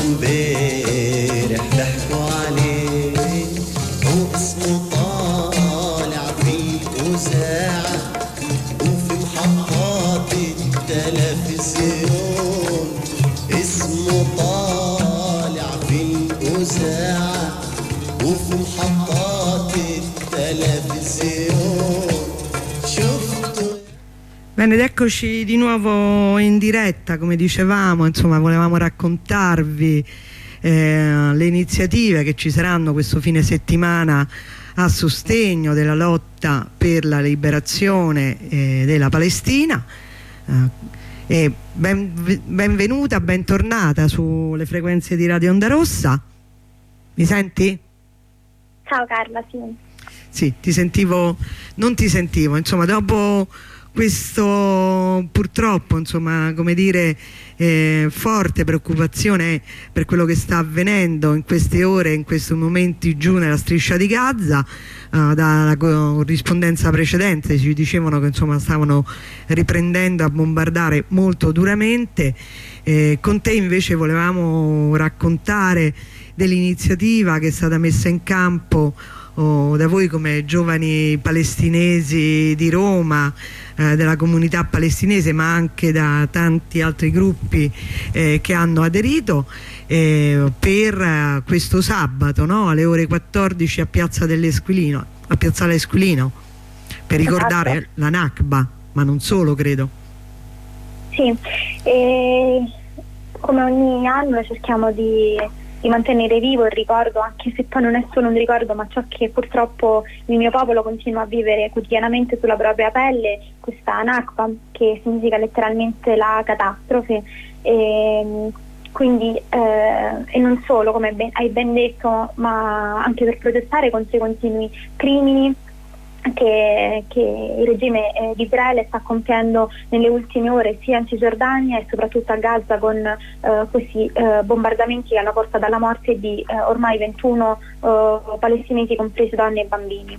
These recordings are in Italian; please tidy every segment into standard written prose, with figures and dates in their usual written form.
امبارح ضحكوا عليه واسمه طالع في الأذاعة وفي محطات التلفزيون اسمه طالع في الأذاعة وفي محطات التلفزيون شفته. Bene, ed eccoci di nuovo in diretta, come dicevamo, insomma volevamo raccontarvi le iniziative che ci saranno questo fine settimana a sostegno della lotta per la liberazione della Palestina. E benvenuta, bentornata sulle frequenze di Radio Onda Rossa. Mi senti? Ciao Carla, sì. Sì, ti sentivo, non ti sentivo, insomma dopo questo purtroppo, insomma, come dire, forte preoccupazione per quello che sta avvenendo in queste ore, in questi momenti giù nella striscia di Gaza. Dalla corrispondenza precedente ci dicevano che insomma stavano riprendendo a bombardare molto duramente. Con te invece volevamo raccontare dell'iniziativa che è stata messa in campo da voi come giovani palestinesi di Roma, della comunità palestinese, ma anche da tanti altri gruppi che hanno aderito per questo sabato, no? Alle ore 14 a Piazzale Esquilino, per ricordare la Nakba, ma non solo, credo. Sì, come ogni anno cerchiamo di mantenere vivo il ricordo, anche se poi non è solo un ricordo, ma ciò che purtroppo il mio popolo continua a vivere quotidianamente sulla propria pelle, questa Nakba, che significa letteralmente la catastrofe. Quindi e non solo, come hai ben detto, ma anche per protestare contro i continui crimini che il regime di Israele sta compiendo nelle ultime ore sia in Cisgiordania e soprattutto a Gaza, con questi bombardamenti che hanno portato alla morte di ormai 21 palestinesi, compresi donne e bambini.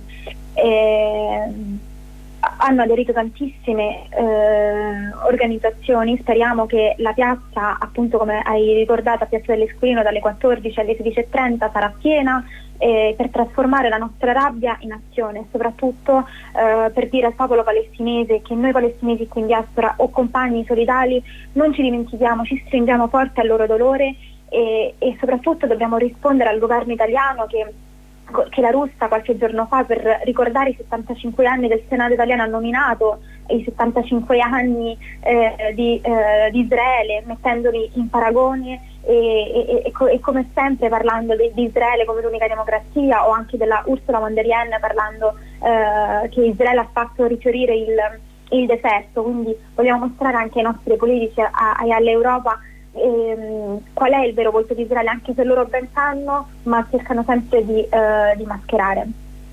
Hanno aderito tantissime organizzazioni. Speriamo che la piazza, appunto come hai ricordato, a Piazza dell'Esquilino dalle 14 alle 16:30 sarà piena, per trasformare la nostra rabbia in azione e soprattutto per dire al popolo palestinese che noi palestinesi qui in diaspora o compagni solidali non ci dimentichiamo, ci stringiamo forte al loro dolore e soprattutto dobbiamo rispondere al governo italiano che la Russa qualche giorno fa, per ricordare i 75 anni del Senato italiano, ha nominato i 75 anni di Israele, mettendoli in paragone e come sempre parlando di Israele come l'unica democrazia, o anche della Ursula von der Leyen parlando che Israele ha fatto rifiorire il deserto. Quindi vogliamo mostrare anche ai nostri politici e all'Europa qual è il vero volto di Israele, anche se loro ben sanno, ma cercano sempre di mascherare.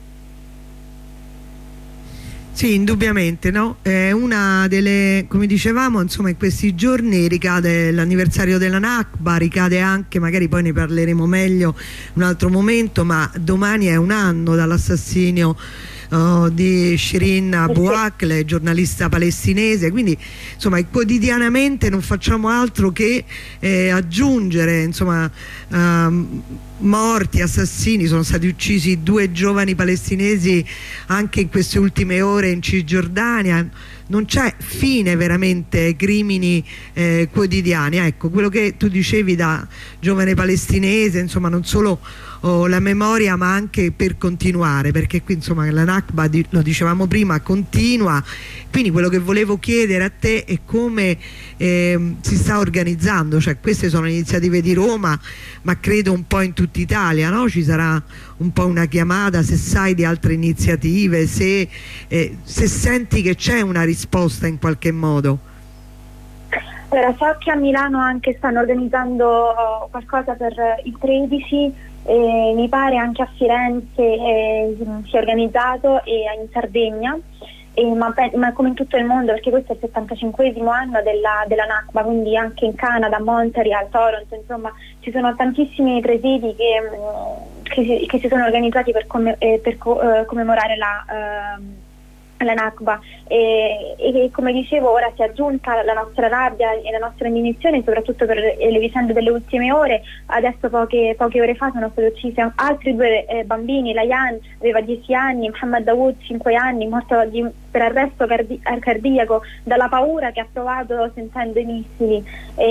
Sì, indubbiamente, no? Una delle, come dicevamo, insomma, in questi giorni ricade l'anniversario della Nakba, ricade anche, magari poi ne parleremo meglio in un altro momento, ma domani è un anno dall'assassinio di Shirin Abu Akleh, giornalista palestinese. Quindi insomma quotidianamente non facciamo altro che aggiungere, insomma, morti, assassini. Sono stati uccisi 2 giovani palestinesi anche in queste ultime ore in Cisgiordania. Non c'è fine veramente ai crimini quotidiani. Ecco, quello che tu dicevi da giovane palestinese, insomma, non solo la memoria, ma anche per continuare, perché qui insomma la Nakba, lo dicevamo prima, continua. Quindi quello che volevo chiedere a te è come si sta organizzando, cioè queste sono iniziative di Roma, ma credo un po' in tutta Italia, no? Ci sarà un po' una chiamata, se sai di altre iniziative, se senti che c'è una risposta in qualche modo. Allora, so che a Milano anche stanno organizzando qualcosa per il 13, mi pare anche a Firenze si è organizzato, e in Sardegna, ma come in tutto il mondo, perché questo è il 75esimo anno della Nakba, quindi anche in Canada, Montreal, Toronto, insomma ci sono tantissimi presidi che si sono organizzati per commemorare alla Nakba, e come dicevo ora si è aggiunta la nostra rabbia e la nostra indignazione soprattutto per le vicende delle ultime ore. Adesso poche ore fa sono stati uccisi altri 2 bambini. Layan aveva 10 anni, Mohammed Dawood 5 anni, morto per arresto cardiaco dalla paura che ha provato sentendo i missili,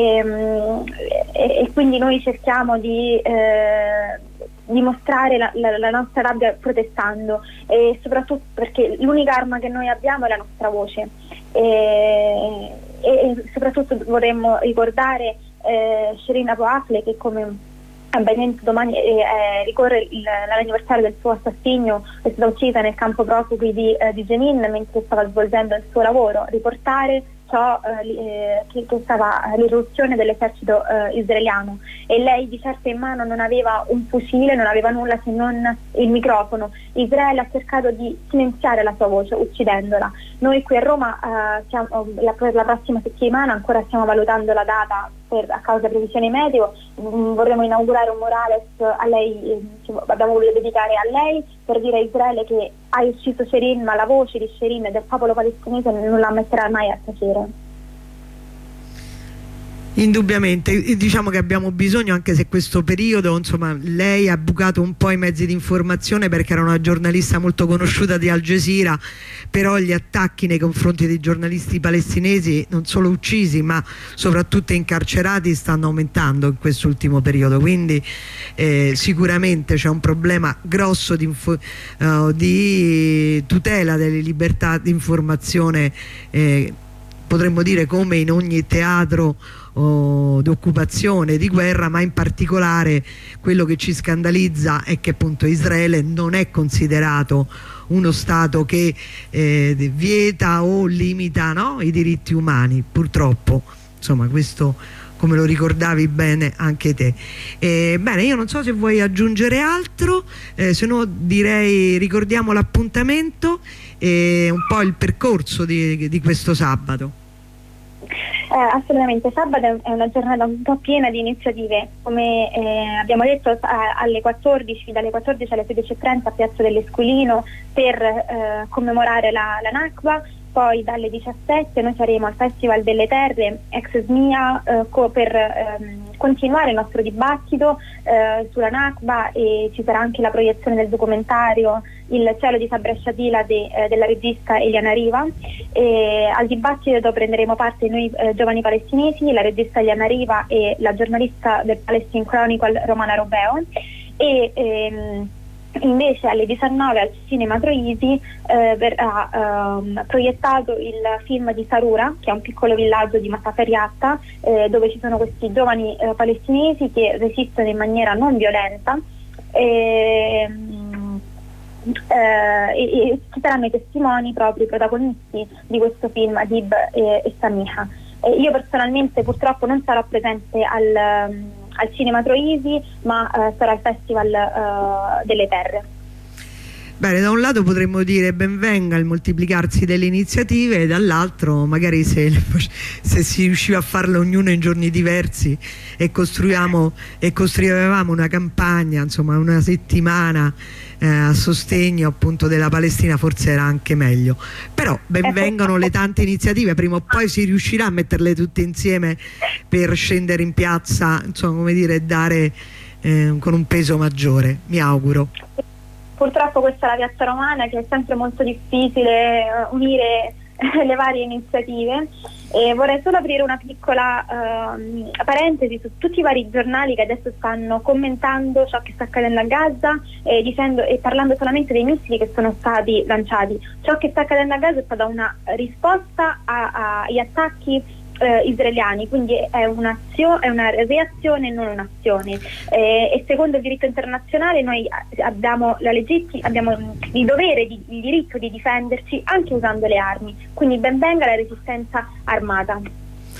e quindi noi cerchiamo di dimostrare la nostra rabbia protestando, e soprattutto perché l'unica arma che noi abbiamo è la nostra voce, e soprattutto vorremmo ricordare Shireen Abu Akleh, che come ben domani ricorre l'anniversario del suo assassinio. È stata uccisa nel campo profughi di Jenin mentre stava svolgendo il suo lavoro, riportare ciò che stava l'irruzione dell'esercito israeliano, e lei di certo in mano non aveva un fucile, non aveva nulla se non il microfono. Israele ha cercato di silenziare la sua voce uccidendola. Noi qui a Roma per la prossima settimana ancora stiamo valutando la data a causa previsioni meteo, vorremmo inaugurare un murales a lei, abbiamo voluto dedicare a lei per dire a Israele che ha ucciso Shireen, ma la voce di Shireen e del popolo palestinese non la metterà mai a tacere. Indubbiamente, diciamo che abbiamo bisogno, anche se questo periodo, insomma, lei ha bucato un po' i mezzi di informazione perché era una giornalista molto conosciuta di Al Jazeera, però gli attacchi nei confronti dei giornalisti palestinesi, non solo uccisi ma soprattutto incarcerati, stanno aumentando in quest'ultimo periodo, quindi sicuramente c'è un problema grosso di tutela delle libertà di informazione, potremmo dire come in ogni teatro d'occupazione, di guerra, ma in particolare quello che ci scandalizza è che appunto Israele non è considerato uno Stato che vieta o limita, no, i diritti umani, purtroppo. Insomma, questo, come lo ricordavi bene anche te. Bene, io non so se vuoi aggiungere altro, se no direi ricordiamo l'appuntamento e un po' il percorso di questo sabato. Assolutamente, sabato è una giornata un po' piena di iniziative, come abbiamo detto alle 14, dalle 14 alle 16:30 a Piazza dell'Esquilino per commemorare la Nakba. Poi dalle 17 noi saremo al Festival delle Terre ex SMIA per continuare il nostro dibattito sulla Nakba, e ci sarà anche la proiezione del documentario Il cielo di Sabra Shatila della regista Eliana Riva. Al dibattito prenderemo parte noi giovani palestinesi, la regista Eliana Riva e la giornalista del Palestine Chronicle Romana Robeo, e invece alle 19 al Cinema Troisi verrà proiettato il film di Sarura, che è un piccolo villaggio di Mataferiatta, dove ci sono questi giovani palestinesi che resistono in maniera non violenta, e ci saranno i testimoni, proprio i protagonisti di questo film, Adib e Samiha. Io personalmente purtroppo non sarò presente al Cinema Troisi, ma sarà al Festival delle Terre. Bene, da un lato potremmo dire ben venga il moltiplicarsi delle iniziative, e dall'altro magari se si riusciva a farle ognuno in giorni diversi e costruivamo una campagna, insomma una settimana a sostegno appunto della Palestina, forse era anche meglio. Però ben vengano le tante iniziative, prima o poi si riuscirà a metterle tutte insieme per scendere in piazza, insomma, come dire, dare con un peso maggiore, mi auguro. Purtroppo questa è la piazza romana, che è sempre molto difficile unire le varie iniziative, e vorrei solo aprire una piccola parentesi su tutti i vari giornali che adesso stanno commentando ciò che sta accadendo a Gaza, dicendo e parlando solamente dei missili che sono stati lanciati. Ciò che sta accadendo a Gaza è stata una risposta agli attacchi israeliani, quindi è una reazione e non un'azione, e secondo il diritto internazionale noi abbiamo il dovere, il diritto di difenderci anche usando le armi, quindi ben venga la resistenza armata.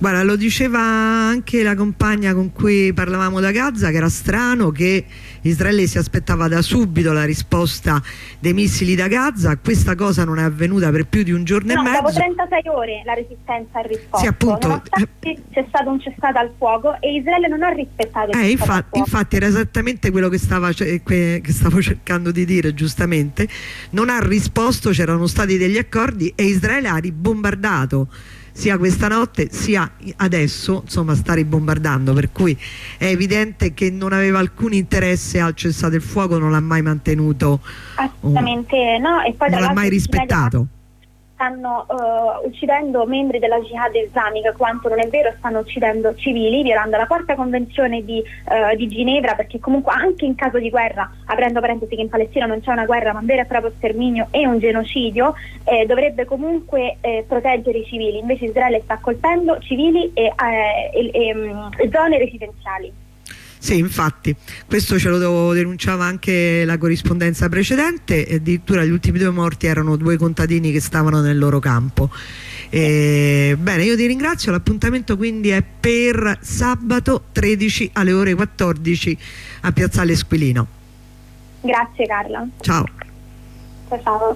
Guarda, lo diceva anche la compagna con cui parlavamo da Gaza, che era strano che Israele si aspettava da subito la risposta dei missili da Gaza. Questa cosa non è avvenuta per più di un giorno e mezzo. Dopo 36 ore la resistenza ha risposto. Sì, appunto. Nonostante c'è stato un cessate al fuoco e Israele non ha rispettato il cessate al fuoco. Infatti era esattamente quello che stavo cercando di dire, giustamente. Non ha risposto, c'erano stati degli accordi e Israele ha ribombardato sia questa notte sia adesso, insomma sta ribombardando, per cui è evidente che non aveva alcun interesse al cessate il fuoco, non l'ha mai mantenuto, assolutamente no, e poi non l'ha mai rispettato. Stanno uccidendo membri della jihad islamica, quanto non è vero, stanno uccidendo civili, violando la quarta convenzione di Ginevra, perché comunque anche in caso di guerra, aprendo parentesi che in Palestina non c'è una guerra ma un vero e proprio sterminio e un genocidio, dovrebbe comunque proteggere i civili. Invece Israele sta colpendo civili e zone residenziali. Sì, infatti, questo ce lo denunciava anche la corrispondenza precedente, e addirittura gli ultimi 2 morti erano 2 contadini che stavano nel loro campo. Bene, io ti ringrazio, l'appuntamento quindi è per sabato 13 alle ore 14 a Piazzale Esquilino. Grazie Carla. Ciao. Ciao.